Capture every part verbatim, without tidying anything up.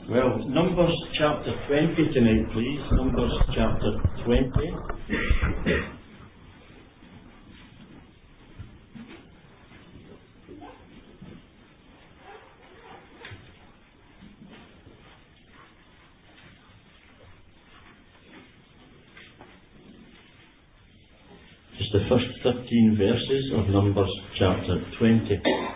Well, Numbers chapter twenty tonight, please. Numbers chapter twenty. Just the first thirteen verses of Numbers chapter twenty.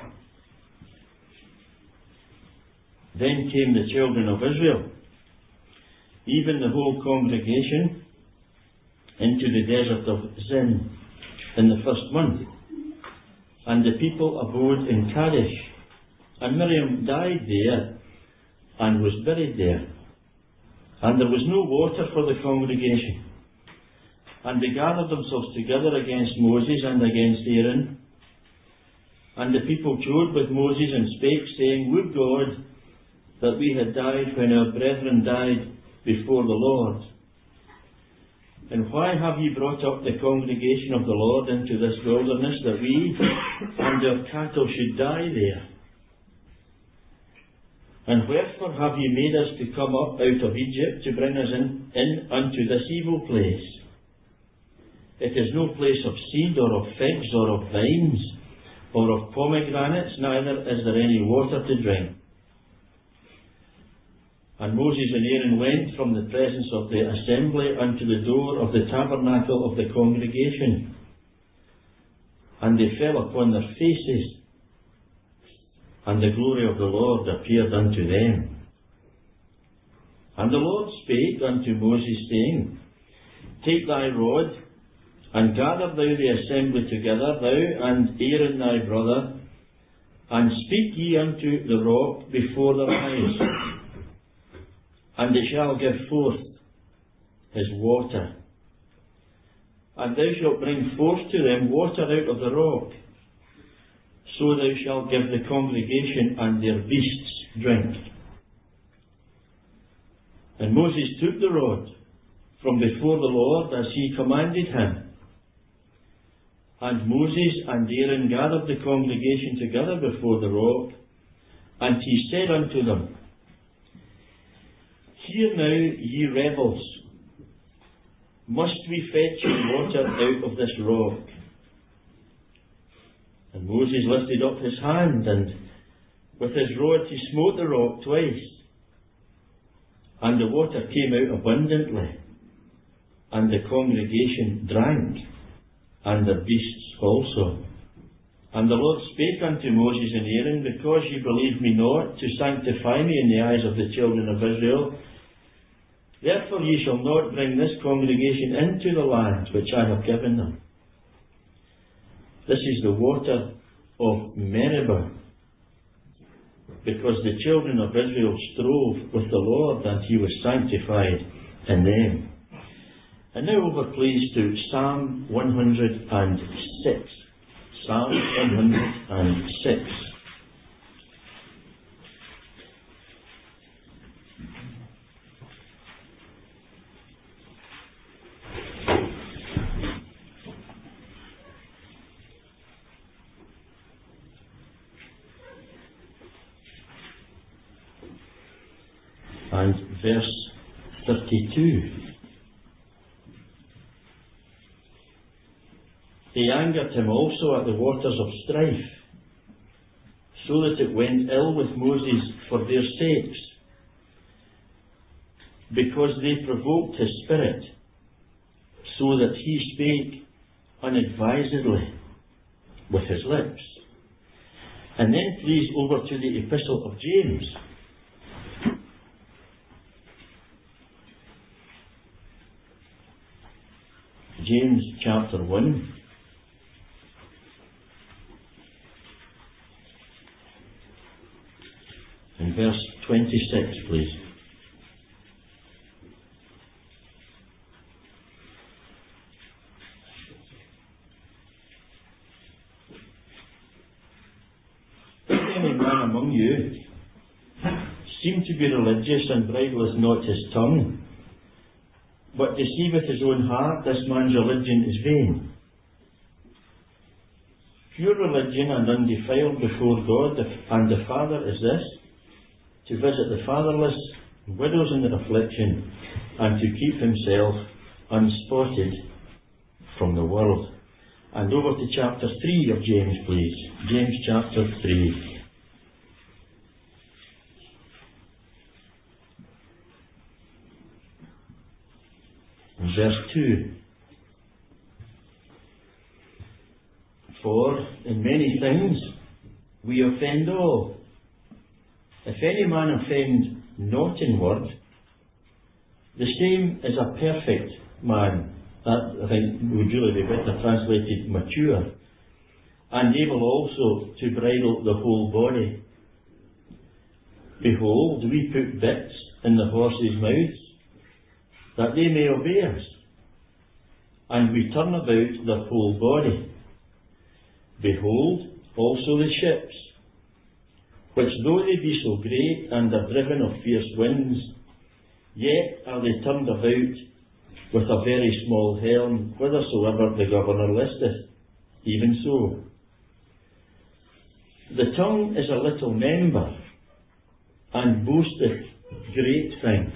Then came the children of Israel, even the whole congregation, into the desert of Zin in the first month. And the people abode in Kadesh. And Miriam died there, and was buried there. And there was no water for the congregation. And they gathered themselves together against Moses and against Aaron. And the people chode with Moses and spake, saying, Would God that we had died when our brethren died before the Lord. And why have ye brought up the congregation of the Lord into this wilderness, that we and our cattle should die there? And wherefore have ye made us to come up out of Egypt to bring us in, in unto this evil place? It is no place of seed, or of figs, or of vines, or of pomegranates, neither is there any water to drink. And Moses and Aaron went from the presence of the assembly unto the door of the tabernacle of the congregation. And they fell upon their faces, and the glory of the Lord appeared unto them. And the Lord spake unto Moses, saying, Take thy rod, and gather thou the assembly together, thou and Aaron thy brother, and speak ye unto the rock before their eyes. And it shall give forth his water. And thou shalt bring forth to them water out of the rock. So thou shalt give the congregation and their beasts drink. And Moses took the rod from before the Lord, as he commanded him. And Moses and Aaron gathered the congregation together before the rock. And he said unto them, Hear now, ye rebels, must we fetch water out of this rock? And Moses lifted up his hand, and with his rod he smote the rock twice. And the water came out abundantly, and the congregation drank, and their beasts also. And the Lord spake unto Moses and Aaron, Because ye believe me not, to sanctify me in the eyes of the children of Israel, therefore ye shall not bring this congregation into the land which I have given them. This is the water of Meribah, because the children of Israel strove with the Lord, and he was sanctified in them. And now over please to Psalm one hundred six. Psalm one hundred six. And verse thirty-two. They angered him also at the waters of strife, so that it went ill with Moses for their sakes, because they provoked his spirit, so that he spake unadvisedly with his lips. And then please over to the Epistle of James. James chapter one. And verse twenty-six, please. If any man among you seem to be religious, and bridleth not his tongue, but deceiveth his own heart, this man's religion is vain. Pure religion and undefiled before God and the Father is this, to visit the fatherless, widows in their affliction, and to keep himself unspotted from the world. And over to chapter three of James, please. James chapter three. Verse two. For in many things we offend all. If any man offend not in word, the same is a perfect man. That, I think, would really be better translated mature, and able also to bridle the whole body. Behold, we put bits in the horses' mouths, that they may obey us, and we turn about the whole body. Behold, also the ships, which though they be so great and are driven of fierce winds, yet are they turned about with a very small helm, whithersoever the governor listeth. Even so, the tongue is a little member, and boasteth great things.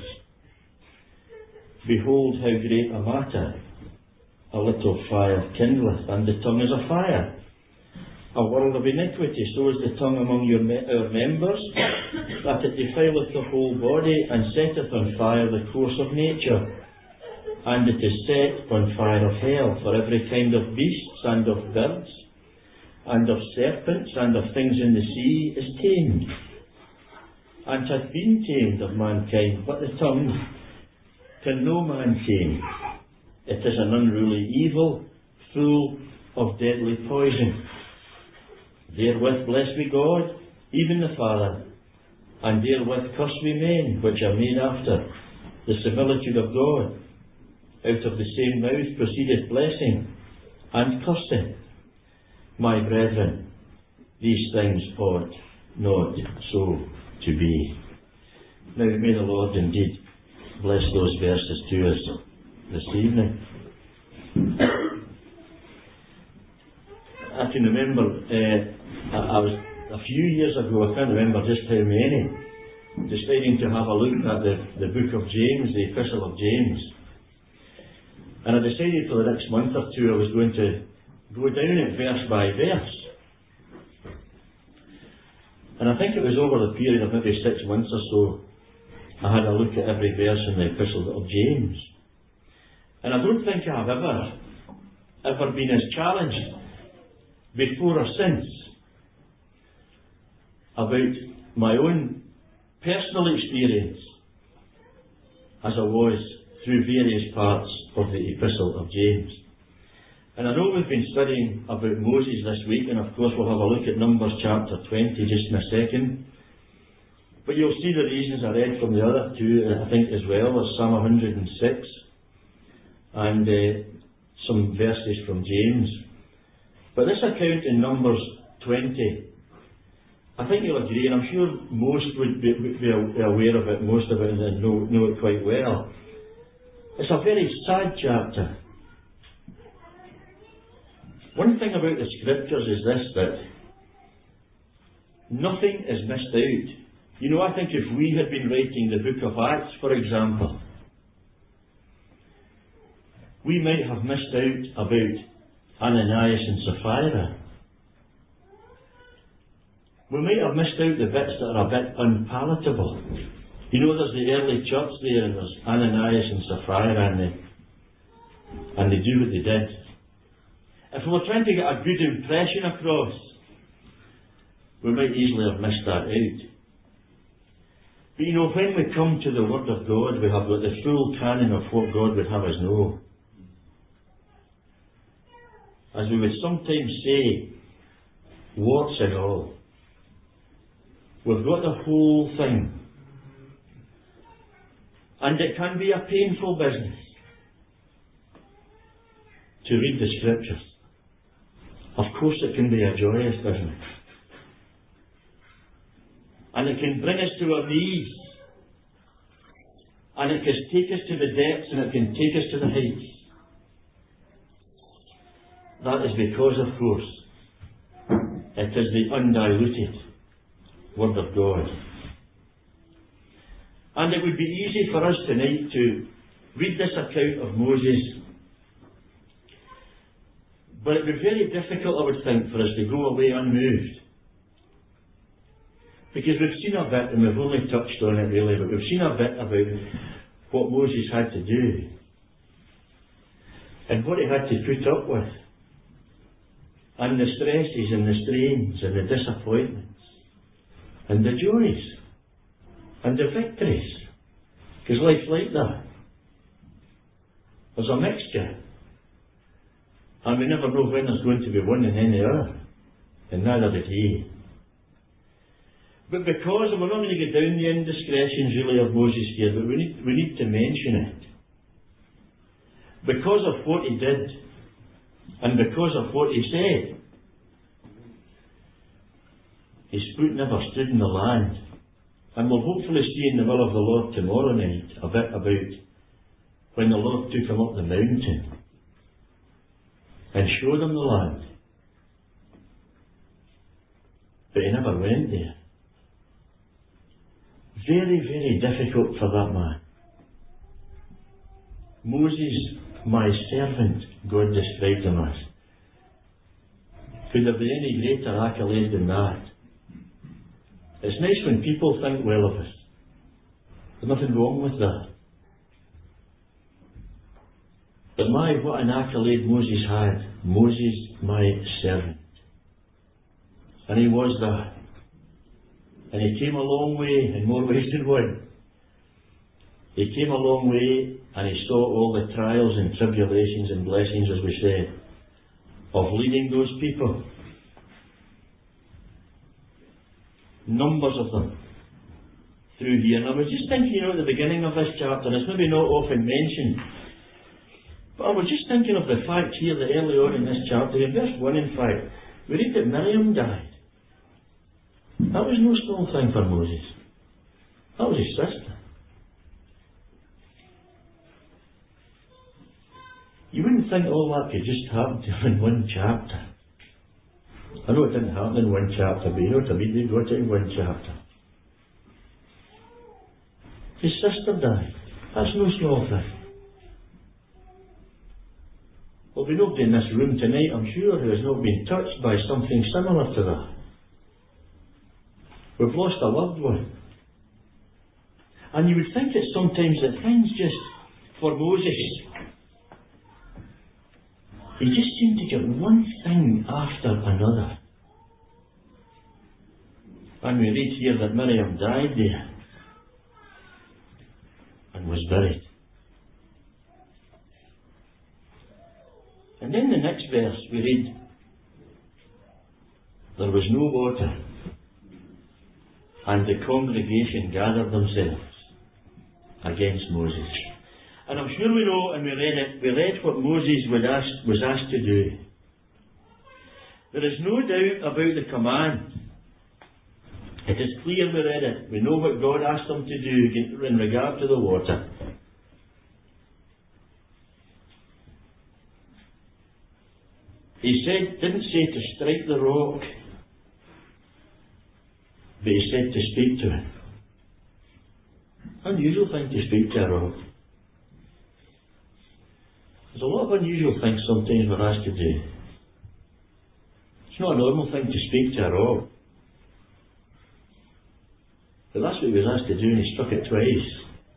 Behold how great a matter a little fire kindleth, and the tongue is a fire, a world of iniquity. So is the tongue among your me- our members, that it defileth the whole body, and setteth on fire the course of nature, and it is set on fire of hell. For every kind of beasts, and of birds, and of serpents, and of things in the sea is tamed, and hath been tamed of mankind. But the tongue can no man tame. It is an unruly evil, full of deadly poison. Therewith bless we God, even the Father, and therewith curse we men, which are made after the similitude of God. Out of the same mouth proceedeth blessing and cursing. My brethren, these things ought not so to be. Now may the Lord indeed bless those verses to us this evening. I can remember, uh, I, I was a few years ago, I can't remember just how many, deciding to have a look at the, the book of James, the Epistle of James. And I decided for the next month or two I was going to go down it verse by verse. And I think it was over the period of maybe six months or so, I had a look at every verse in the Epistle of James. And I don't think I have ever, ever been as challenged before or since about my own personal experience as I was through various parts of the Epistle of James. And I know we've been studying about Moses this week, and of course we'll have a look at Numbers chapter twenty just in a second. But you'll see the reasons I read from the other two, I think, as well, as Psalm one hundred and six, and uh, some verses from James. But this account in Numbers twenty, I think you'll agree, and I'm sure most would be, would be aware of it, most of it, and know, know it quite well. It's a very sad chapter. One thing about the Scriptures is this, that nothing is missed out. You know, I think if we had been writing the book of Acts, for example, we might have missed out about Ananias and Sapphira. We might have missed out the bits that are a bit unpalatable. You know, there's the early church there, and there's Ananias and Sapphira, and they, and they do what they did. If we were trying to get a good impression across, we might easily have missed that out. But you know, when we come to the Word of God, we have got the full canon of what God would have us know. As we would sometimes say, warts and all. We've got the whole thing. And it can be a painful business to read the Scriptures. Of course it can be a joyous business. And it can bring us to our knees. And it can take us to the depths, and it can take us to the heights. That is because, of course, it is the undiluted Word of God. And it would be easy for us tonight to read this account of Moses. But it would be very difficult, I would think, for us to go away unmoved. Because we've seen a bit, and we've only touched on it really, but we've seen a bit about what Moses had to do. And what he had to put up with. And the stresses and the strains and the disappointments. And the joys. And the victories. Because life's like that. There's a mixture. And we never know when there's going to be one and then the other. And neither did he. But because, and we're not going to get down the indiscretions really of Moses here, but we need, we need to mention it. Because of what he did, and because of what he said, his foot never stood in the land. And we'll hopefully see in the will of the Lord tomorrow night a bit about when the Lord took him up the mountain and showed him the land. But he never went there. Very, very difficult for that man. Moses, my servant, God described him as. Could there be any greater accolade than that? It's nice when people think well of us. There's nothing wrong with that. But my, what an accolade Moses had. Moses, my servant. And he was that. And he came a long way, in more ways than one. He came a long way, and he saw all the trials and tribulations and blessings, as we said, of leading those people. Numbers of them through here. And I was just thinking, you know, at the beginning of this chapter, and it's maybe not often mentioned, but I was just thinking of the fact here that early on in this chapter, in verse one in fact, we read that Miriam died. That was no small thing for Moses. That was his sister. You wouldn't think all that could just happen to him in one chapter. I know it didn't happen in one chapter, but you know what I mean? They got it in one chapter. His sister died. That's no small thing. There'll be nobody in this room tonight, I'm sure, who has not been touched by something similar to that. We've lost a loved one. And you would think that sometimes that things just, for Moses, he just seemed to get one thing after another. And we read here that Miriam died there and was buried. And then the next verse we read, there was no water, and the congregation gathered themselves against Moses. And I'm sure we know, and we read it, we read what Moses was asked, was asked to do. There is no doubt about the command. It is clear we read it. We know what God asked him to do in regard to the water. He said, didn't say to strike the rock, but he said to speak to it. Unusual thing to speak to a rock. There's a lot of unusual things sometimes we're asked to do. It's not a normal thing to speak to a rock. But that's what he was asked to do, and he struck it twice.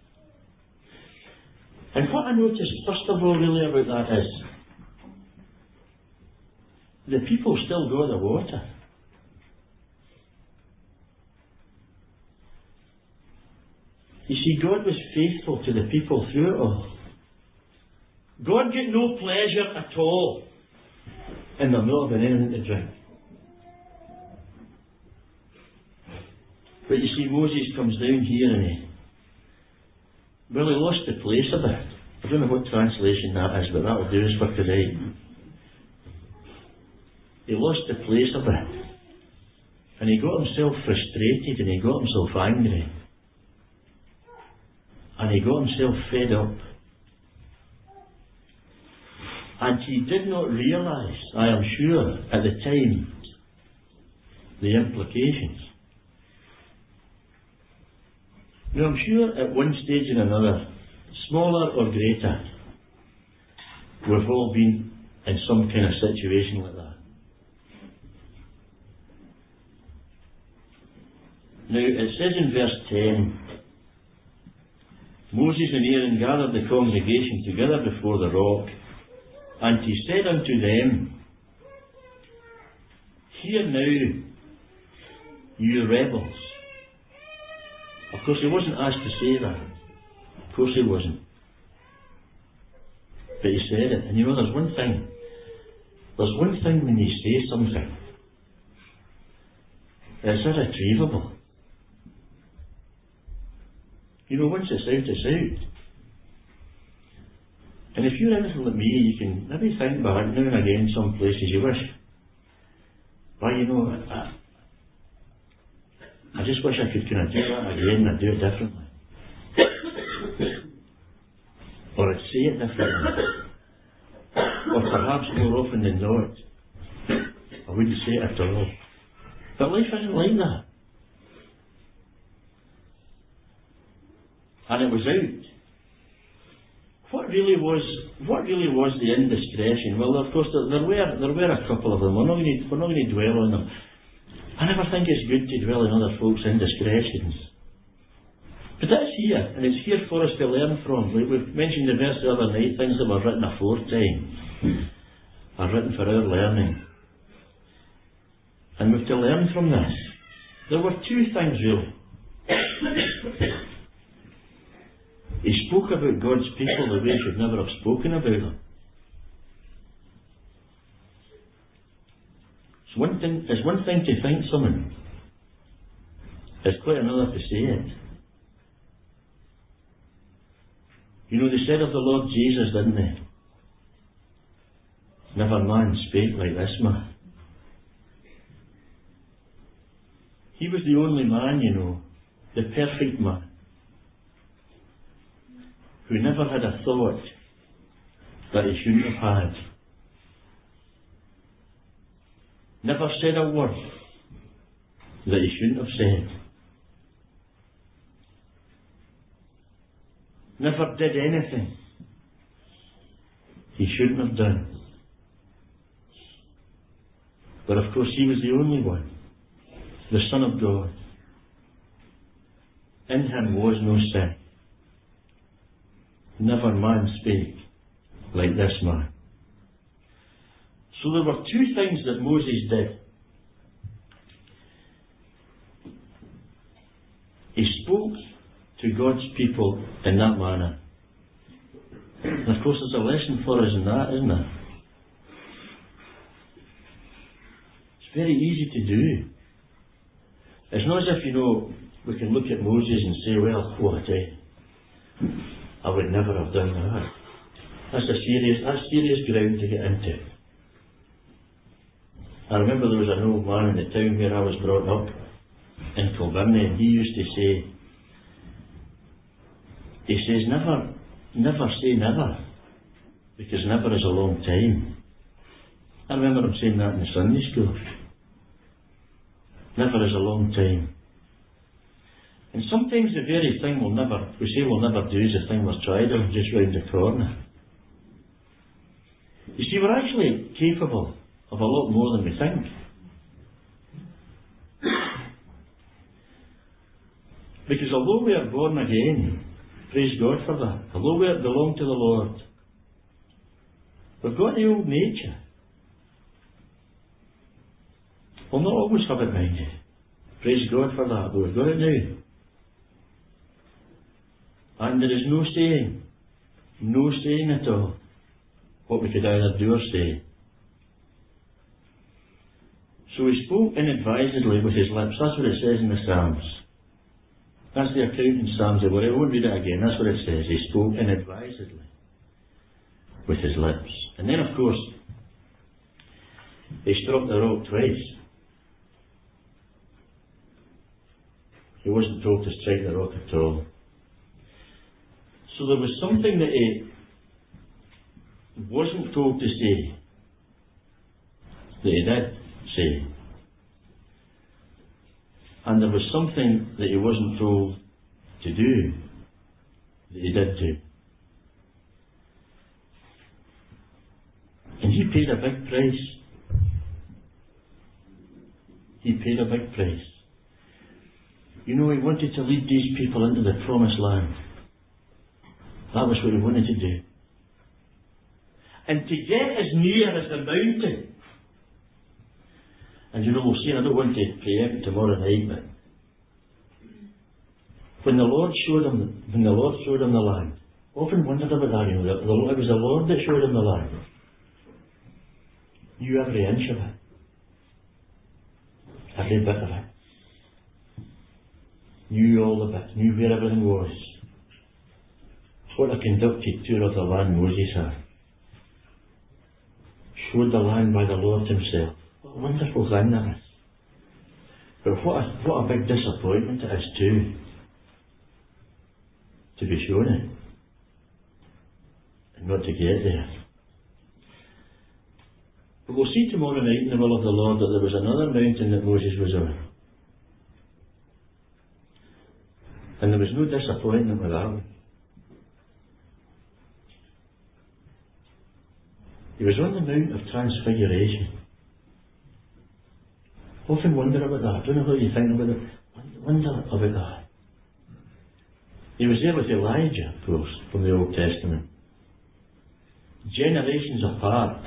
And what I noticed, first of all, really about that is, the people still got the water. You see, God was faithful to the people through it all. God got no pleasure at all in them not having anything to drink. But you see, Moses comes down here and he, well, he lost the place a bit. I don't know what translation that is, but that'll do us for today. He lost the place a bit. And he got himself frustrated and he got himself angry. And he got himself fed up. And he did not realise, I am sure, at the time, the implications. Now I'm sure at one stage or another, smaller or greater, we've all been in some kind of situation like that. Now it says in verse ten, Moses and Aaron gathered the congregation together before the rock, and he said unto them, Hear now, you rebels. Of course he wasn't asked to say that. Of course he wasn't. But he said it. And you know, there's one thing. There's one thing when you say something. It's irretrievable. You know, once it's out, it's out. And if you're anything like me, you can maybe think back now and again some places you wish, well, you know, I, I just wish I could kind of do that again and do it differently. Or I'd say it differently. Or perhaps more often than not, I wouldn't say it at all. But life isn't like that. And it was out. What really was what really was the indiscretion? Well, of course, there, there were there were a couple of them. We're not going to, we're not going to dwell on them. I never think it's good to dwell on other folks' indiscretions. But that's here, and it's here for us to learn from. Like we've mentioned the verse the other night, things that were written aforetime are written for our learning. And we've to learn from this. There were two things really. He spoke about God's people the way he should never have spoken about them. It's one thing, it's one thing to think something. It's quite another to say it. You know, they said of the Lord Jesus, didn't they? Never man spake like this man. He was the only man, you know, the perfect man, who never had a thought that he shouldn't have had. Never said a word that he shouldn't have said. Never did anything he shouldn't have done. But of course he was the only one, the Son of God. In him was no sin. Never man spake like this man. So there were two things that Moses did. He spoke to God's people in that manner. And of course there's a lesson for us in that, isn't there? It's very easy to do. It's not as if, you know, we can look at Moses and say, well, what eh? I would never have done that. That's a serious, that's serious ground to get into. I remember there was an old man in the town where I was brought up, in Kilbirnie, and he used to say, he says, never, never say never, because never is a long time. I remember him saying that in the Sunday school. Never is a long time. And sometimes the very thing we'll never, we say we'll never do is the thing we're tried on just round the corner. You see, we're actually capable of a lot more than we think. Because although we are born again, praise God for that, although we belong to the Lord, we've got the old nature. We'll not always have it, mind you. Praise God for that, but we've got it now. And there is no saying, no saying at all, what we could either do or say. So he spoke inadvisedly with his lips. That's what it says in the Psalms. That's the account in Psalms. I won't read it again. That's what it says. He spoke inadvisedly with his lips. And then, of course, he struck the rock twice. He wasn't told to strike the rock at all. So there was something that he wasn't told to say that he did say. And there was something that he wasn't told to do that he did do. And he paid a big price. He paid a big price. You know, he wanted to lead these people into the promised land. That was what he wanted to do. And to get as near as the mountain. And you know, we'll see, and I don't want to preempt tomorrow night, but when the Lord showed him, when the Lord showed him the land, I often wondered about that, you know, the, the, it was the Lord that showed him the land. Knew every inch of it. Every bit of it. Knew all the bits, knew where everything was. What a conducted tour of the land Moses had. Showed the land by the Lord himself. What a wonderful thing that is. But what a, what a big disappointment it is too, to be shown it and not to get there. But we'll see tomorrow night in the will of the Lord that there was another mountain that Moses was on. And there was no disappointment with that one. He was on the Mount of Transfiguration. Often wonder about that. I don't know how you think about it. Wonder about that. He was there with Elijah, of course, from the Old Testament. Generations apart.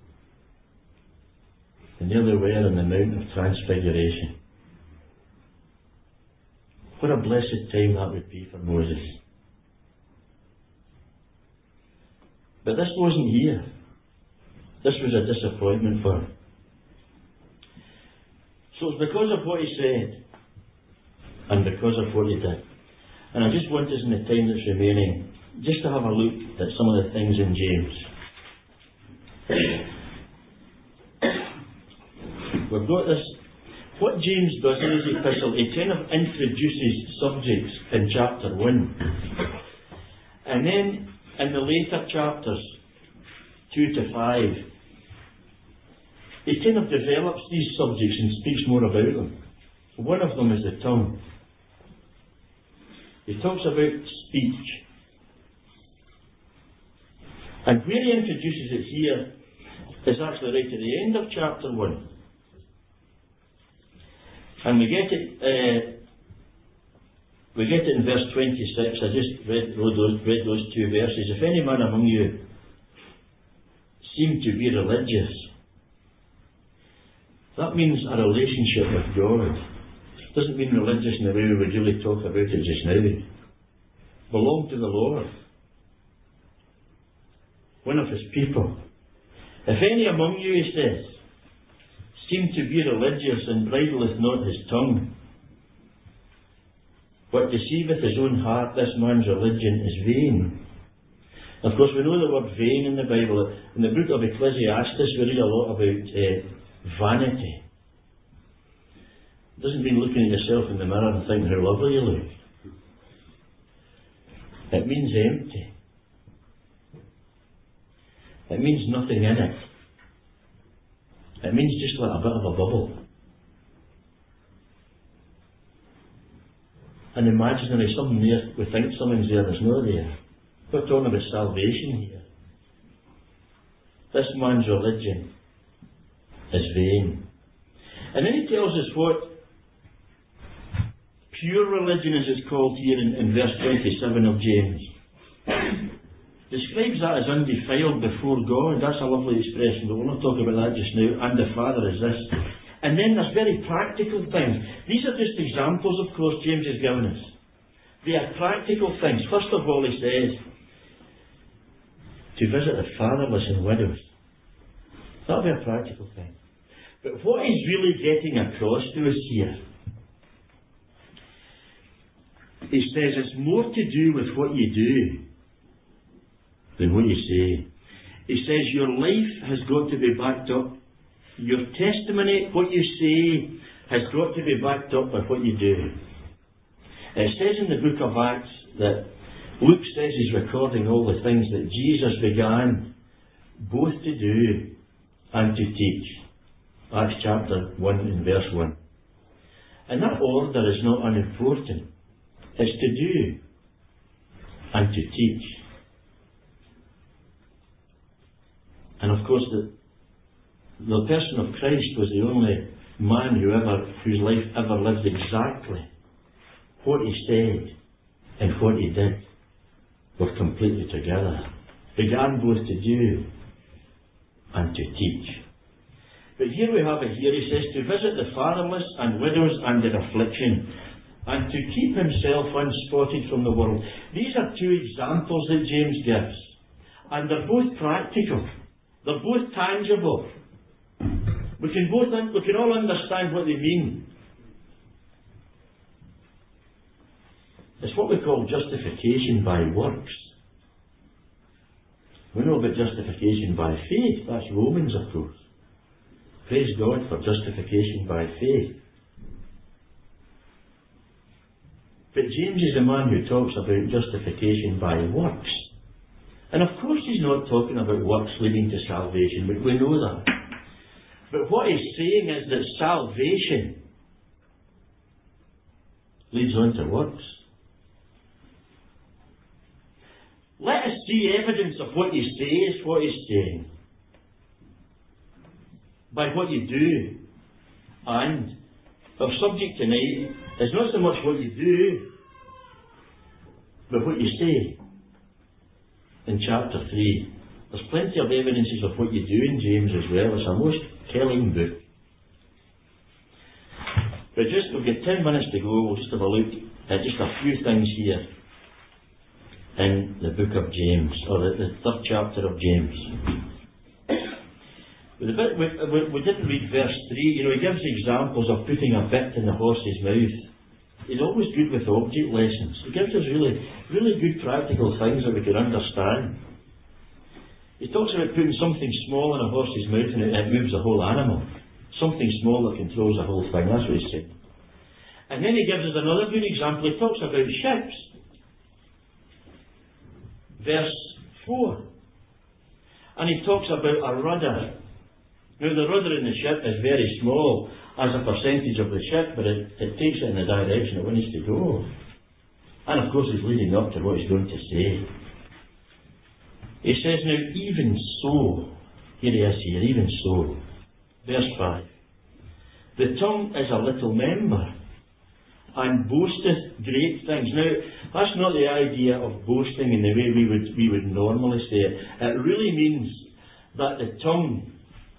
And there they were on the Mount of Transfiguration. What a blessed time that would be for Moses. But this wasn't here. This was a disappointment for him. So it's because of what he said and because of what he did. And I just want us in the time that's remaining just to have a look at some of the things in James. We've got this. What James does in his epistle, he kind of introduces subjects in chapter one. And then in the later chapters, two to five, he kind of develops these subjects and speaks more about them. One of them is the tongue. He talks about speech. And where he introduces it here is actually right at the end of chapter one. And we get it uh, we get it in verse twenty-six. I just read those, read those two verses. If any man among you seem to be religious, that means a relationship with God. It doesn't mean religious in the way we would really talk about it just now. Belong to the Lord. One of his people. If any among you, he says, seem to be religious and bridleth not his tongue, but deceiveth his own heart, this man's religion is vain. Of course, we know the word vain in the Bible. In the book of Ecclesiastes, we read a lot about uh, vanity. It doesn't mean looking at yourself in the mirror and thinking how lovely you look. It means empty. It means nothing in it. It means just like a bit of a bubble. An imaginary something there, we think something's there, there's no there. We're talking about salvation here. This man's religion is vain. And then he tells us what pure religion, as it's called here in, in verse twenty-seven of James. Describes that as undefiled before God. That's a lovely expression, but we're not talking about that just now. And the Father is this. And then there's very practical things. These are just examples, of course, James has given us. They are practical things. First of all, he says, to visit the fatherless and widows. That'll be a practical thing. But what he's really getting across to us here, he says it's more to do with what you do than what you say. He says your life has got to be backed up. Your testimony, what you say, has got to be backed up by what you do. It says in the book of Acts that Luke says he's recording all the things that Jesus began both to do and to teach. Acts chapter one and verse one. And that order is not unimportant It's to do and to teach. And of course, the, the person of Christ was the only man who ever, whose life ever lived exactly what he said and what he did were completely together. Began both to do and to teach. But here we have it here, he says, to visit the fatherless and widows and in affliction, and to keep himself unspotted from the world. These are two examples that James gives. And they're both practical. They're both tangible. We can both, un- we can all understand what they mean. It's what we call justification by works. We know about justification by faith. That's Romans, of course. Praise God for justification by faith. But James is the man who talks about justification by works. And of course he's not talking about works leading to salvation, but we know that. But what he's saying is that salvation leads on to works. Let us see evidence of what you say is what he's saying. By what you do. And our subject tonight is not so much what you do, but what you say. In chapter three. There's plenty of evidences of what you do in James as well. It's a most telling book. But just, we've got ten minutes to go. We'll just have a look at just a few things here in the book of James, or the, the third chapter of James. But the bit, we, we, we didn't read verse three. You know, he gives examples of putting a bit in the horse's mouth. He's always good with object lessons. He gives us really, really good practical things that we can understand. He talks about putting something small in a horse's mouth and it, it moves the whole animal. Something small that controls the whole thing. That's what he's saying. And then he gives us another good example. He talks about ships. Verse four. And he talks about a rudder. Now the rudder in the ship is very small as a percentage of the ship, but it, it takes it in the direction it wants to go. And of course he's leading up to what he's going to say. He says, now even so, here he is here, even so, verse five, the tongue is a little member, and boasteth great things. Now, that's not the idea of boasting in the way we would, we would normally say it. It really means that the tongue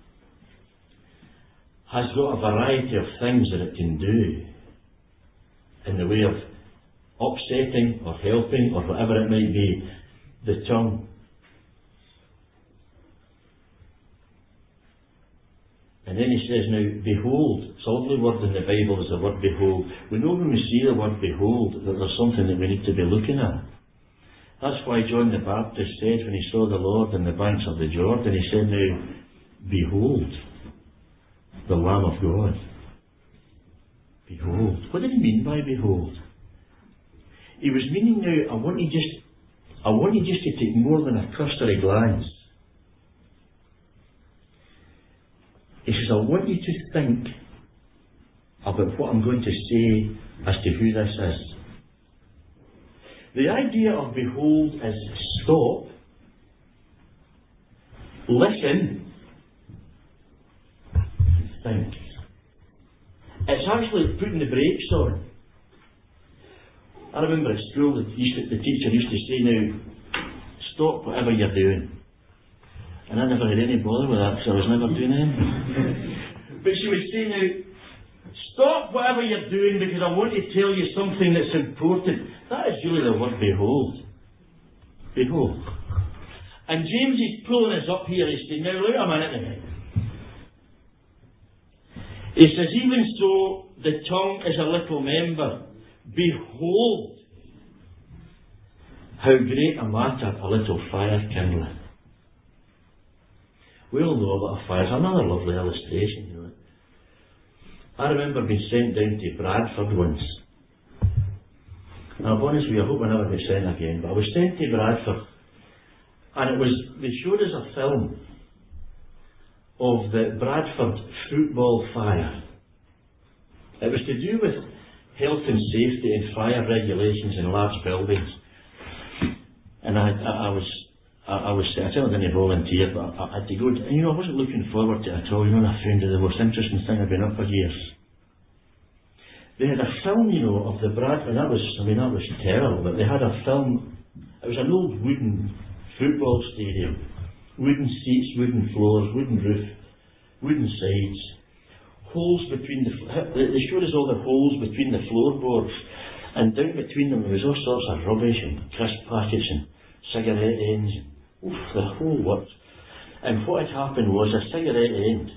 has got a variety of things that it can do in the way of upsetting or helping or whatever it might be. The tongue. And then he says, now, behold. It's the only word in the Bible is the word behold. We know when we see the word behold that there's something that we need to be looking at. That's why John the Baptist said when he saw the Lord on the banks of the Jordan, he said, now, behold, the Lamb of God. Behold. What did he mean by behold? He was meaning now, I want you just, I want you just to take more than a cursory glance. He says, I want you to think about what I'm going to say as to who this is. The idea of behold is stop, listen, think. It's actually putting the brakes on. I remember at school the, the teacher used to say, now, stop whatever you're doing. And I never had any bother with that because I was never doing anything. But she would say, now, stop whatever you're doing because I want to tell you something that's important. That is really the word behold. Behold. And James is pulling us up here. He's saying, now look a minute. He says, even so, the tongue is a little member. Behold, how great a matter a little fire kindleth. We all know about a fire. It's another lovely illustration, you know. I remember being sent down to Bradford once. And I'll be honest with you, I hope I never get sent again, but I was sent to Bradford. And it was, they showed us a film of the Bradford football fire. It was to do with health and safety and fire regulations in large buildings. And I, I, I was, I, I was, I said I didn't volunteer, but I, I had to go, and you know, I wasn't looking forward to it at all. You know, I found it the most interesting thing I've been up for years. They had a film, you know, of the Brad, and that was, I mean, that was terrible, but they had a film, it was an old wooden football stadium, wooden seats, wooden floors, wooden roof, wooden sides, holes between the, they showed us all the holes between the floorboards, and down between them there was all sorts of rubbish and crisp packets and cigarette ends, and, oof, the whole works. And what had happened was a cigarette end,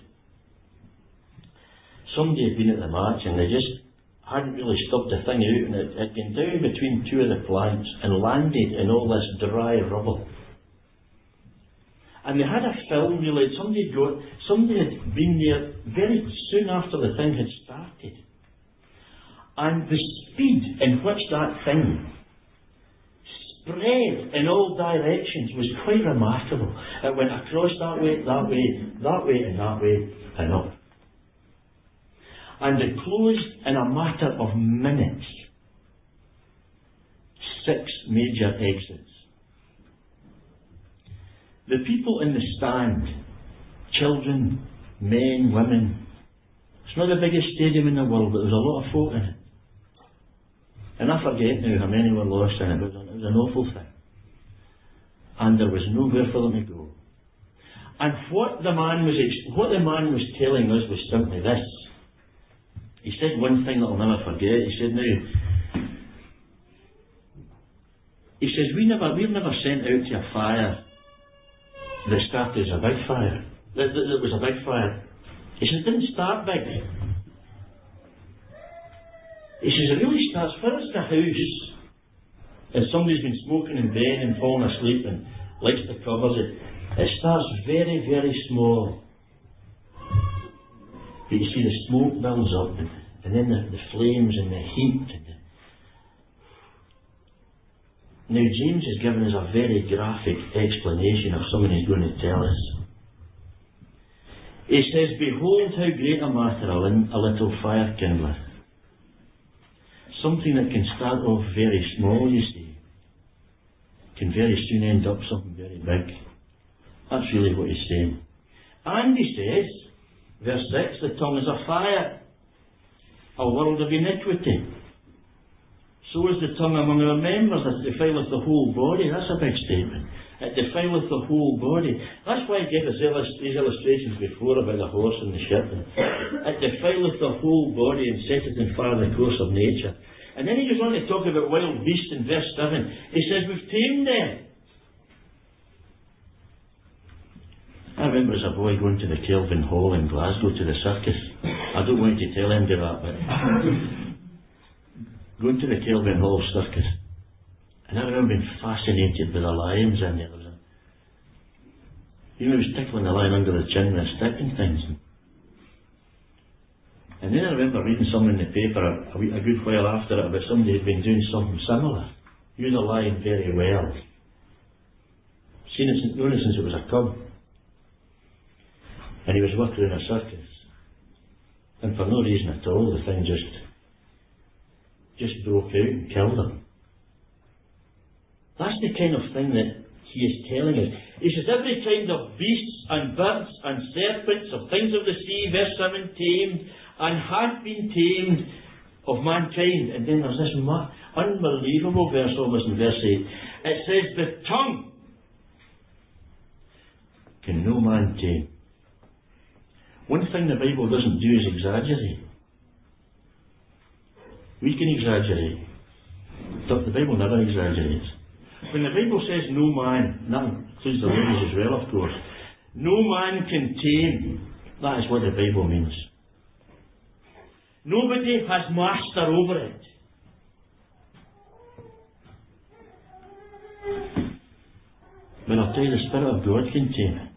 somebody had been at the match and they just hadn't really stubbed the thing out, and it had gone down between two of the planks and landed in all this dry rubble. And they had a film really, somebody had got, somebody had been there very soon after the thing had started. And the speed in which that thing spread in all directions was quite remarkable. It went across that way, that way, that way, and that way, and up. And it closed in a matter of minutes. Six major exits. The people in the stand, children, men, women, it's not the biggest stadium in the world, but there was a lot of folk in it. And I forget now how many were lost in it, but it was an awful thing. And there was nowhere for them to go. And what the man was what the man was telling us was simply this. He said one thing that I'll never forget. He said, now, he says, we never, we've never sent out to a fire that started as a big fire. That, that, that was a big fire. He says, it didn't start big. He says, it really starts, first the house, and somebody's been smoking in bed and falling asleep and likes the covers, it, it starts very, very small. But you see the smoke builds up, and, and then the, the flames and the heat. And the... Now James has given us a very graphic explanation of something he's going to tell us. He says, behold how great a matter a, a little fire kindleth. Something that can start off very small, you see, can very soon end up something very big. That's really what he's saying. And he says, verse six, the tongue is a fire, a world of iniquity. So is the tongue among our members, that defileth the whole body. That's a big statement. It defileth the whole body. That's why I gave us these illustrations before about the horse and the ship. It defileth the whole body and setteth in fire the course of nature. And then he goes on to talk about wild beasts in verse seven. He says, we've tamed them. I remember as a boy going to the Kelvin Hall in Glasgow to the circus. I don't want to tell anybody that, but going to the Kelvin Hall circus. And I remember being fascinated by the lions in there. You know, he was tickling the lion under the chin with a stick and things. And then I remember reading something in the paper a, a good while after it about somebody who had been doing something similar. Knew the lion very well. Seen it since, known it since it was a cub. And he was working in a circus. And for no reason at all, the thing just just broke out and killed him. That's the kind of thing that he is telling us. He says, every kind of beasts and birds and serpents of things of the sea, verse seven, tamed, and hath been tamed of mankind. And then there's this ma- unbelievable verse almost in verse eight. It says, the tongue can no man tame. One thing the Bible doesn't do is exaggerate. We can exaggerate, but the Bible never exaggerates. When the Bible says no man, that includes the ladies as well, of course, no man can tame, that is what the Bible means. Nobody has master over it. But I'll tell you, the Spirit of God can tame it.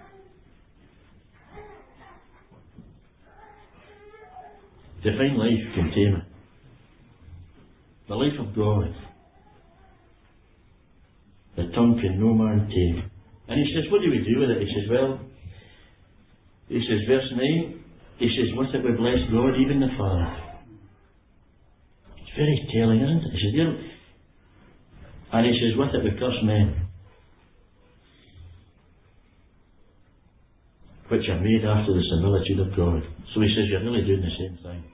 Divine life can tame it. The life of God. The tongue can no man tame. And he says, what do we do with it? He says, well, he says, verse nine, he says, with it we bless God, even the Father. It's very telling, isn't it? He says, "There," and he says, "with it we curse men, which are made after the similitude of God." So he says, you're really doing the same thing.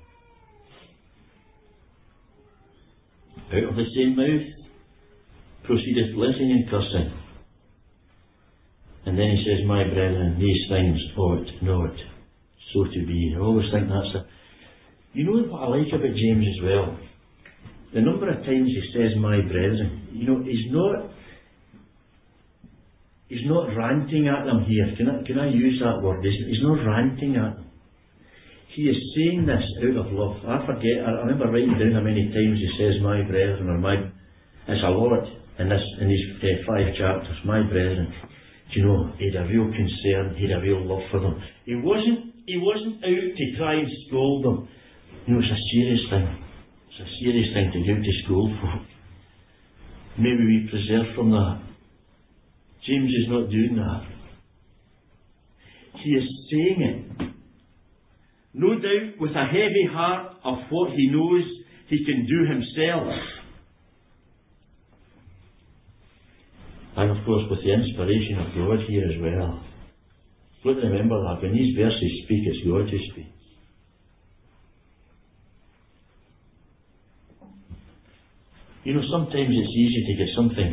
Out of the same mouth proceedeth blessing and cursing. And then he says, "My brethren, these things ought not so to be." I always think that's a... You know what I like about James as well? The number of times he says, "my brethren," you know, he's not he's not ranting at them here. Can I, can I use that word? He's, he's not ranting at them. He is saying this out of love. I forget, I remember writing down how many times he says "my brethren" or "my..." It's a lot in this, in these uh, five chapters. "My brethren." Do you know, he had a real concern, he had a real love for them. He wasn't, he wasn't out to try and scold them. You know, it's a serious thing. It's a serious thing to go out to scold folk. Maybe we preserve from that. James is not doing that. He is saying it, no doubt with a heavy heart of what he knows he can do himself. And of course with the inspiration of God here as well. But remember that when these verses speak, it's God who speaks. You know, sometimes it's easy to get something,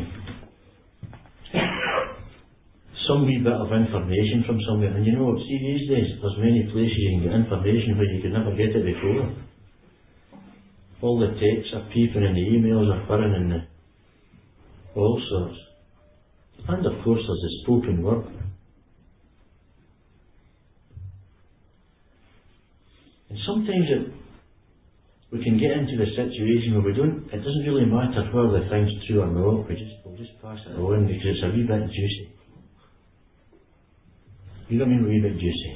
some wee bit of information from somewhere. And you know, see these days, there's many places you can get information where you could never get it before. All the texts are peeping and the emails are whirring and the all sorts. And of course there's the spoken word. And sometimes it, we can get into the situation where we don't, it doesn't really matter whether the thing's true or not, we just, we'll just pass it on because it's a wee bit juicy. You know what I mean, a wee bit juicy.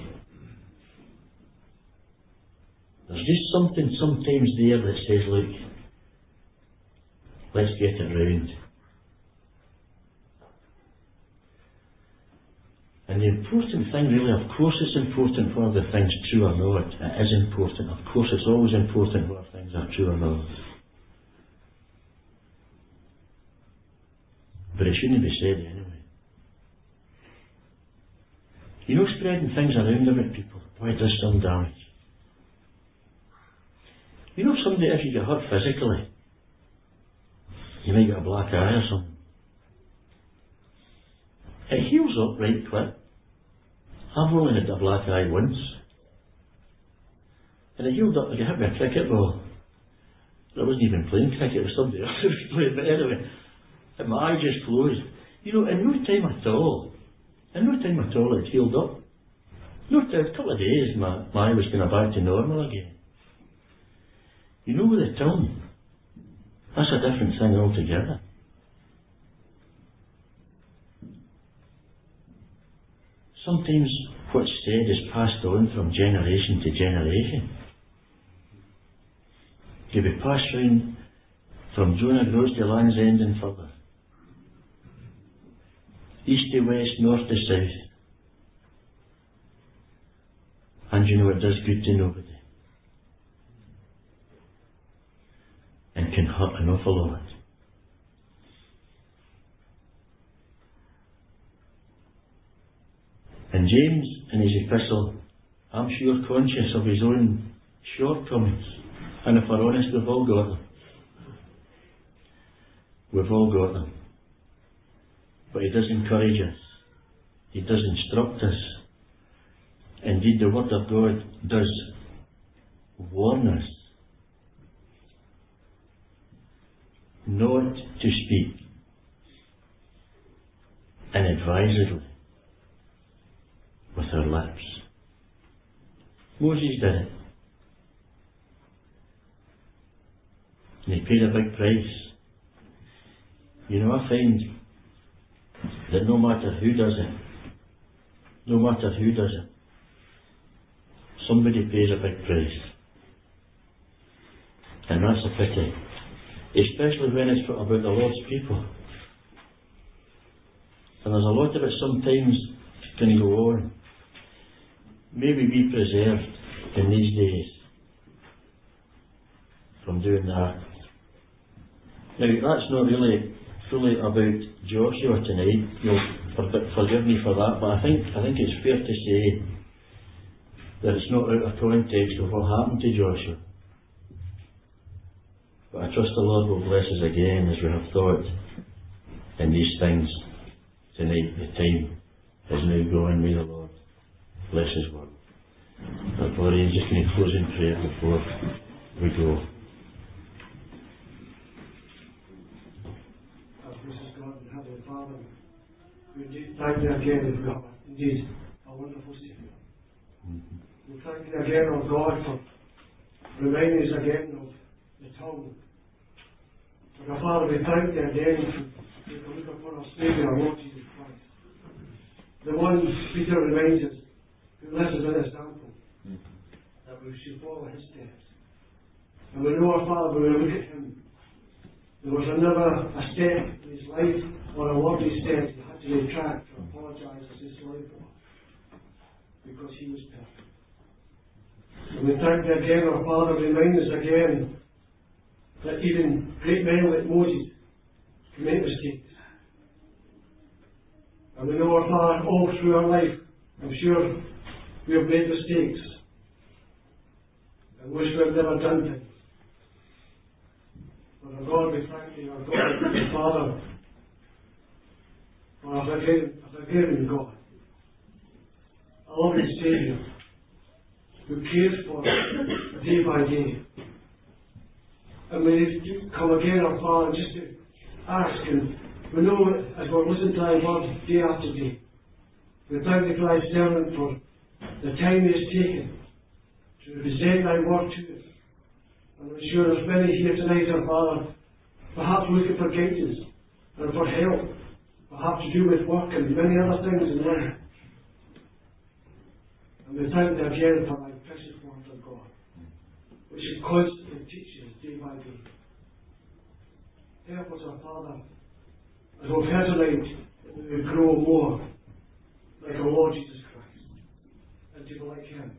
There's just something sometimes there that says, look, let's get it round. And the important thing really, of course it's important whether the thing's true or not. It is important. Of course it's always important whether things are true or not. But it shouldn't be said anyway. You know, spreading things around about people, boy, it does some damage. You know, somebody, if you get hurt physically, you might get a black eye or something. It heals up right quick. I've only had a black eye once. And it healed up like I hit me a cricket ball. I wasn't even playing cricket, it was somebody else who was playing, but anyway, and my eye just closed. You know, in no time at all, in no time at all it healed up. No time, a couple of days my, my eye was going back to normal again. You know, with the tongue, that's a different thing altogether. Sometimes what's said is passed on from generation to generation. It can be passed round from Jonah Gross to Land's End and further. East to west, north to south. And you know, it does good to nobody. And can hurt an awful lot. And James, in his epistle, I'm sure conscious of his own shortcomings. And if we're honest, we've all got them. We've all got them. But he does encourage us. He does instruct us. Indeed, the Word of God does warn us not to speak inadvisedly with our lips. Moses did it. And he paid a big price. You know, I find that no matter who does it, no matter who does it, somebody pays a big price. And that's a pity. Especially when it's about the Lord's people. And there's a lot of it sometimes can go on. Maybe be preserved in these days from doing that. Now, that's not really fully about Joshua tonight. You'll for- forgive me for that, but I think I think it's fair to say that it's not out of context of what happened to Joshua. But I trust the Lord will bless us again as we have thought in these things tonight. The time is now gone. May the Lord bless His word. Our glory is just going to close in prayer before we go. Our gracious God and Heavenly Father, we indeed thank you again, O God, indeed a wonderful Saviour. Mm-hmm. We thank you again, O God, for reminding us again of the tongue. But our Father, we thank you again for to look upon our Saviour, our Lord Jesus Christ. The one Peter reminds us, who left us an example, mm-hmm. that we should follow his steps. And we know our Father, when we look at him, there was never a step in his life or a word he said he had to retract or apologise or say sorry for, because he was perfect. And we thank you again, our Father, remind us again that even great men like Moses can make mistakes. And we know, our Father, all through our life, I'm sure we have made mistakes and wish we had never done things. But our God, we thank you, our God, our Father, for a forgiving, a forgiving God, a loving Saviour, who cares for us day by day. And we come again, our Father, just to ask, and we know as we're listening to thy word day after day, we thank you for thy servant for the time he has taken to present thy word to us. And I'm sure there's many here tonight, our Father, perhaps looking for guidance and for help, perhaps to do with work and many other things in life. And we thank you again for thy precious word of God, which is constantly teaches day by day. Help us, our Father, as we've heard tonight, that we will grow more like our Lord Jesus Christ, and to be like Him,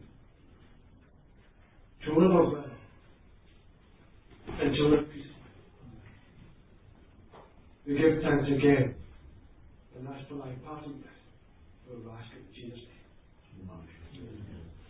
to live our well, and to live peacefully. We give thanks again, and ask for thy pardon, for we ask it in Jesus' name. Amen.